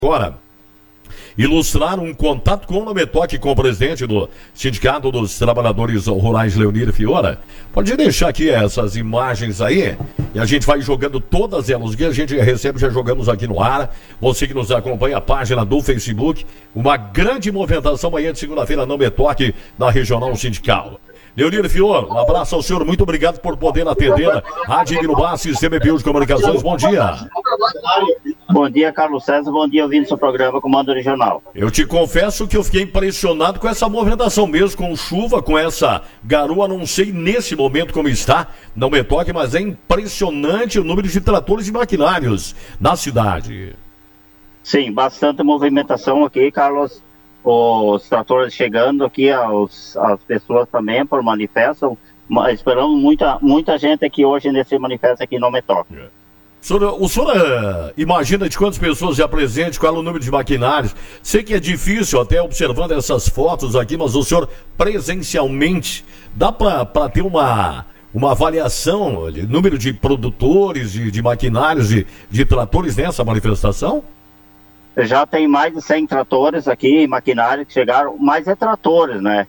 agora ilustrar um contato com o Nometoc, com o presidente do Sindicato dos Trabalhadores Rurais, Leonir Fiora. Pode deixar aqui essas imagens aí e a gente vai jogando todas elas que a gente recebe, já jogamos aqui no ar. Você que nos acompanha a página do Facebook, uma grande movimentação amanhã de segunda-feira, Nometoc, na Regional Sindical. Leonir Fiora, um abraço ao senhor, muito obrigado por poder atender a Rádio Ibirubá, Sistema EPU de Comunicações, bom dia. Bom dia, Carlos César, bom dia, ouvindo seu programa Comando Regional. Eu te confesso que eu fiquei impressionado com essa movimentação mesmo, com chuva, com essa garoa, não sei nesse momento como está, não me toque, mas é impressionante o número de tratores e maquinários na cidade. Sim, bastante movimentação aqui, Carlos. Os tratores chegando aqui, as pessoas também por manifestam, esperamos muita gente aqui hoje nesse manifesto aqui no Nometoc. O senhor imagina de quantas pessoas já presentes, qual é o número de maquinários? Sei que é difícil até observando essas fotos aqui, mas o senhor presencialmente, dá para ter uma avaliação, número de produtores, de maquinários, de tratores nessa manifestação? Já tem mais de 100 tratores aqui, maquinários que chegaram, mas é tratores, né?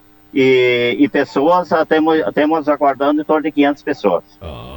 E pessoas, temos aguardando em torno de 500 pessoas.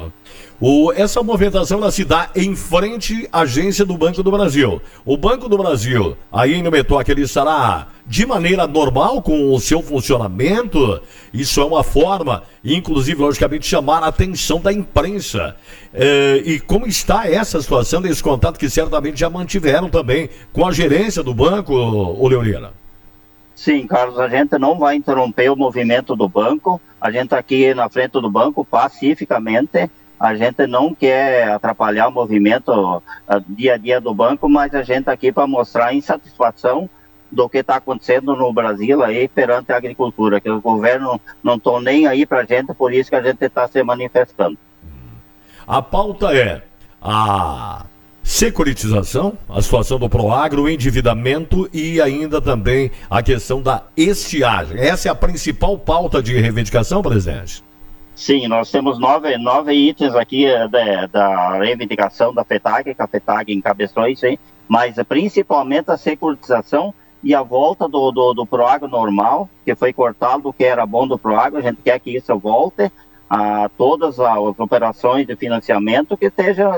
Essa movimentação ela se dá em frente à agência do Banco do Brasil. O Banco do Brasil, aí em Nometoc, ele estará de maneira normal com o seu funcionamento. Isso é uma forma, inclusive, logicamente, chamar a atenção da imprensa. E como está essa situação desse contato que certamente já mantiveram também com a gerência do banco, Leonira? Sim, Carlos, a gente não vai interromper o movimento do banco. A gente está aqui na frente do banco pacificamente. A gente não quer atrapalhar o movimento dia a dia do banco, mas a gente está aqui para mostrar a insatisfação do que está acontecendo no Brasil aí perante a agricultura, que o governo não está nem aí para a gente, por isso que a gente está se manifestando. A pauta é a securitização, a situação do Proagro, o endividamento e ainda também a questão da estiagem. Essa é a principal pauta de reivindicação, presidente? Sim, nós temos nove itens aqui da reivindicação da FETAG, que a FETAG encabeçou isso aí, mas principalmente a securitização e a volta do Proagro normal, que foi cortado o que era bom do Proagro. A gente quer que isso volte a todas as operações de financiamento que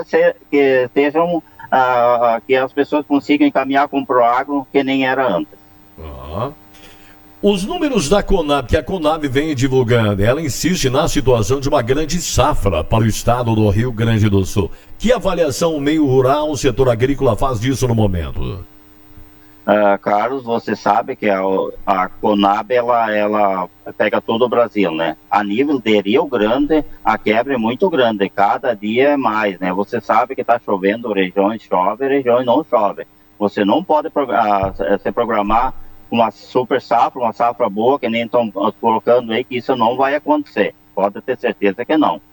as pessoas consigam encaminhar com o Proagro que nem era antes. Os números da Conab, que a Conab vem divulgando, ela insiste na situação de uma grande safra para o estado do Rio Grande do Sul. Que avaliação o meio rural, o setor agrícola faz disso no momento? Carlos, você sabe que a Conab, ela pega todo o Brasil, né? A nível de Rio Grande, a quebra é muito grande, cada dia é mais, né? Você sabe que está chovendo, regiões chove, regiões não chove. Você não pode se programar uma super safra, uma safra boa, que nem estão colocando aí, que isso não vai acontecer. Pode ter certeza que não.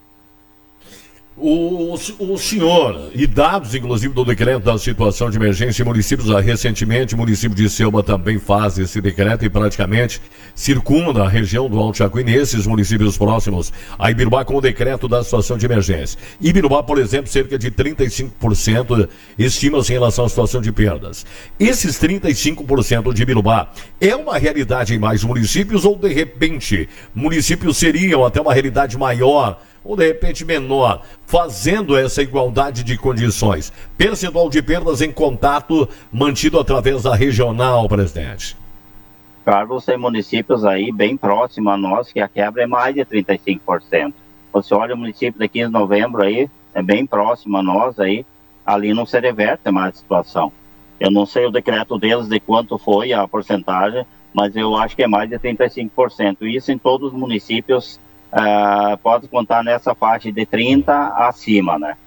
O senhor, e dados inclusive do decreto da situação de emergência em municípios, recentemente o município de Selma também faz esse decreto e praticamente circunda a região do Alto Jacuí, nesses municípios próximos a Ibirubá, com o decreto da situação de emergência. Ibirubá, por exemplo, cerca de 35% estima-se em relação à situação de perdas. Esses 35% de Ibirubá é uma realidade em mais municípios ou de repente municípios seriam até uma realidade maior ou de repente menor, fazendo essa igualdade de condições? Percentual de perdas em contato mantido através da regional, presidente. Carlos, tem municípios aí bem próximos a nós que a quebra é mais de 35%. Você olha o município de 15 de novembro aí, é bem próximo a nós aí, ali não se reverte mais a situação. Eu não sei o decreto deles de quanto foi a porcentagem, mas eu acho que é mais de 35%. Isso em todos os municípios. Pode contar nessa faixa de 30 acima, né?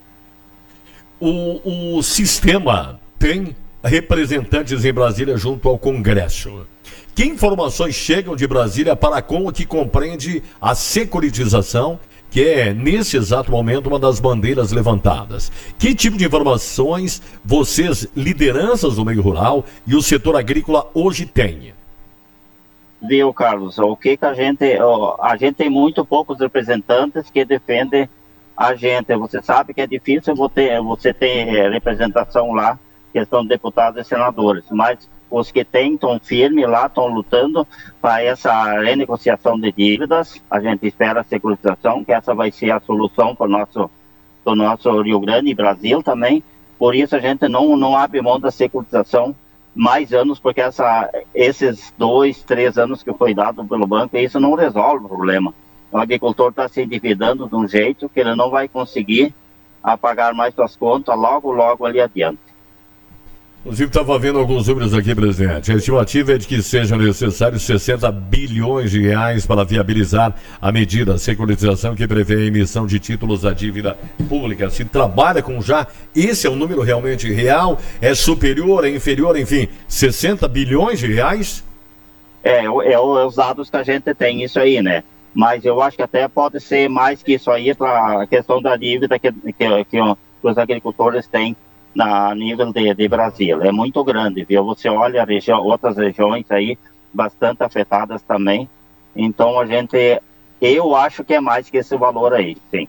O sistema tem representantes em Brasília junto ao Congresso. Que informações chegam de Brasília para com o que compreende a securitização, que é, nesse exato momento, uma das bandeiras levantadas? Que tipo de informações vocês, lideranças do meio rural e o setor agrícola, hoje têm? Viu, Carlos, o que a gente tem muito poucos representantes que defendem a gente. Você sabe que é difícil você ter representação lá questão de deputados e senadores, mas os que têm estão firmes lá, estão lutando para essa renegociação de dívidas. A gente espera a securitização, que essa vai ser a solução para o nosso Rio Grande e Brasil também. Por isso a gente não abre mão da securitização mais anos, porque esses 2, 3 anos que foi dado pelo banco, isso não resolve o problema. O agricultor está se endividando de um jeito que ele não vai conseguir pagar mais suas contas logo ali adiante. Inclusive, estava vendo alguns números aqui, presidente. A estimativa é de que sejam necessários 60 bilhões de reais para viabilizar a medida, a securitização que prevê a emissão de títulos da dívida pública. Se trabalha com já, esse é um número realmente real? É superior, é inferior, enfim, 60 bilhões de reais? É os dados que a gente tem, isso aí, né? Mas eu acho que até pode ser mais que isso aí para a questão da dívida que os agricultores têm a nível de Brasil. É muito grande, viu? Você olha outras regiões aí bastante afetadas também. Então eu acho que é mais que esse valor aí, sim.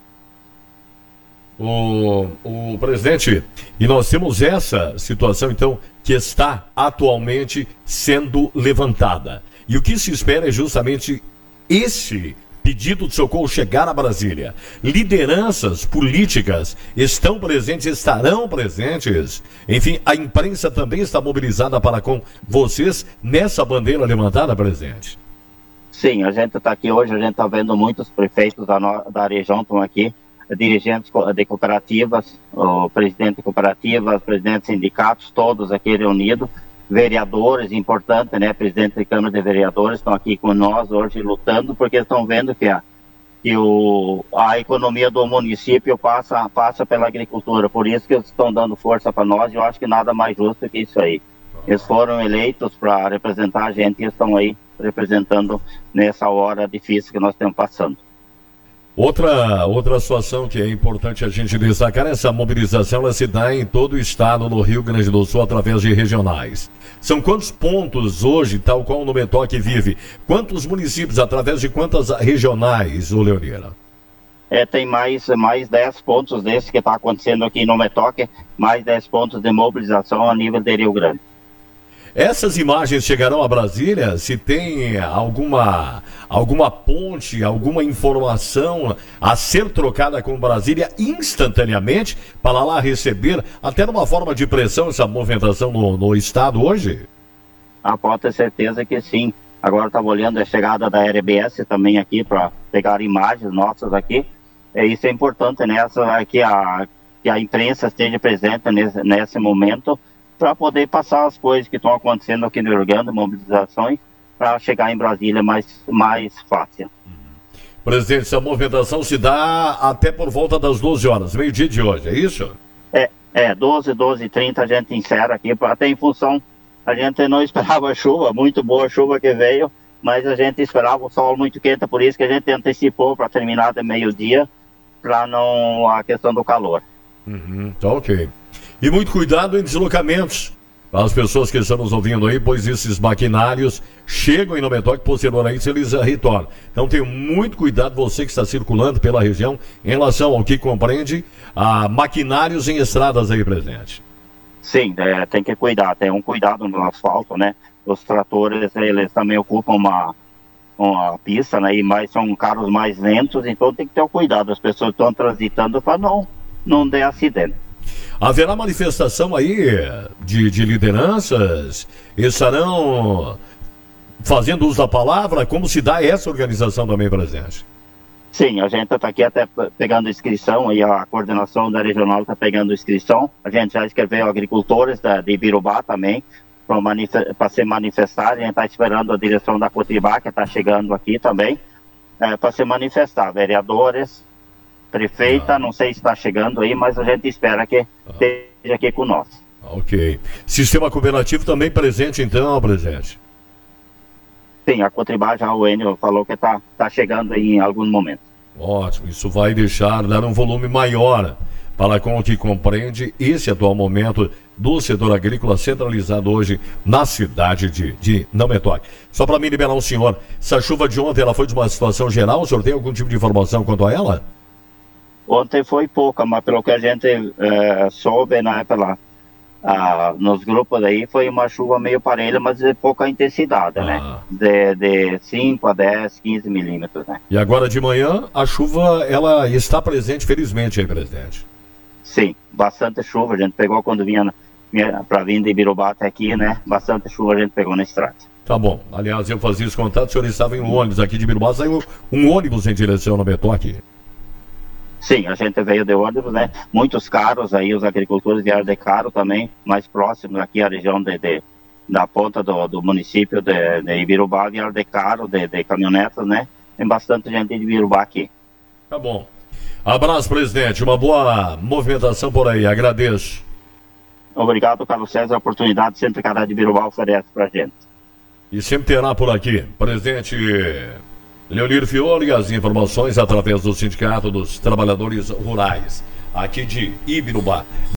O presidente, e nós temos essa situação então que está atualmente sendo levantada. E o que se espera é justamente esse pedido de socorro chegar a Brasília. Lideranças políticas estão presentes, estarão presentes. Enfim, a imprensa também está mobilizada para com vocês nessa bandeira levantada, presidente. Sim, a gente está aqui hoje, a gente está vendo muitos prefeitos da região estão aqui, dirigentes de cooperativas, o presidente de cooperativas, presidentes de sindicatos, todos aqui reunidos. Vereadores, importante, né? Presidente da Câmara de Vereadores estão aqui com nós hoje lutando, porque estão vendo que a economia do município passa pela agricultura. Por isso que eles estão dando força para nós, e eu acho que nada mais justo que isso aí. Eles foram eleitos para representar a gente e estão aí representando nessa hora difícil que nós estamos passando. Outra situação que é importante a gente destacar, essa mobilização ela se dá em todo o estado no Rio Grande do Sul através de regionais. São quantos pontos hoje, tal qual no Metoque vive? Quantos municípios, através de quantas regionais, ô Leonira? Tem mais 10 pontos desse que está acontecendo aqui no Metoque, mais 10 pontos de mobilização a nível de Rio Grande. Essas imagens chegarão a Brasília? Se tem alguma ponte, alguma informação a ser trocada com Brasília instantaneamente para lá receber, até numa forma de pressão, essa movimentação no estado hoje? Pode ter certeza que sim. Agora estava olhando a chegada da RBS também aqui para pegar imagens nossas aqui. Isso é importante, né? Que a imprensa esteja presente nesse momento, para poder passar as coisas que estão acontecendo aqui no Rio Grande, mobilizações, para chegar em Brasília mais fácil. Presidente, essa movimentação se dá até por volta das 12 horas, meio-dia de hoje, é isso? 12h30 a gente encerra aqui, até em função, a gente não esperava chuva, muito boa chuva que veio, mas a gente esperava o sol muito quente, por isso que a gente antecipou para terminar de meio-dia, para não a questão do calor. Tá ok. E muito cuidado em deslocamentos para as pessoas que estão nos ouvindo aí, pois esses maquinários chegam em Metoque, posteriormente eles retornam. Então tenha muito cuidado, você que está circulando pela região, em relação ao que compreende a maquinários em estradas aí presente. Sim, tem que cuidar, tem um cuidado no asfalto, né? Os tratores, eles também ocupam uma pista, né? Mas são carros mais lentos, então tem que ter o cuidado. As pessoas estão transitando para não ter acidente. Haverá manifestação aí de lideranças? Estarão fazendo uso da palavra? Como se dá essa organização também, presidente? Sim, a gente está aqui até pegando inscrição, e a coordenação da regional está pegando inscrição. A gente já escreveu agricultores de Ibirubá também, para se manifestar. A gente está esperando a direção da Cotribá, que está chegando aqui também, para se manifestar. Vereadores, prefeita, não sei se está chegando aí, mas a gente espera que esteja aqui com nós. Ok. Sistema cooperativo também presente então, presidente? Sim, a Cotribá, já o Enio falou que está chegando aí em alguns momentos. Ótimo, isso vai dar um volume maior para com o que compreende esse atual momento do setor agrícola centralizado hoje na cidade de Metoque. Só para me liberar o senhor, essa chuva de ontem, ela foi de uma situação geral? O senhor tem algum tipo de informação quanto a ela? Ontem foi pouca, mas pelo que a gente soube, né, nos grupos daí foi uma chuva meio parelha, mas de pouca intensidade, né? De 5 a 10, 15 milímetros, né? E agora de manhã, a chuva, ela está presente, felizmente, aí, presidente. Sim, bastante chuva, a gente pegou quando vinha para vir de Ibirubá até aqui, né? Bastante chuva a gente pegou na estrada. Tá bom. Aliás, eu fazia esse contato, o senhor estava em um ônibus aqui de Ibirubá, saiu um ônibus em direção na Betoque. Sim, a gente veio de ônibus, né? Muitos carros aí, os agricultores vieram de carro também, mais próximos aqui a região da ponta do município de Ibirubá, vieram de carro, de caminhonetas, né? Tem bastante gente de Ibirubá aqui. Tá bom. Abraço, presidente. Uma boa movimentação por aí. Agradeço. Obrigado, Carlos César. A oportunidade sempre que a Rádio Ibirubá oferece pra gente. E sempre terá por aqui, presidente Leonir Fiore, as informações através do Sindicato dos Trabalhadores Rurais, aqui de Ibirubá.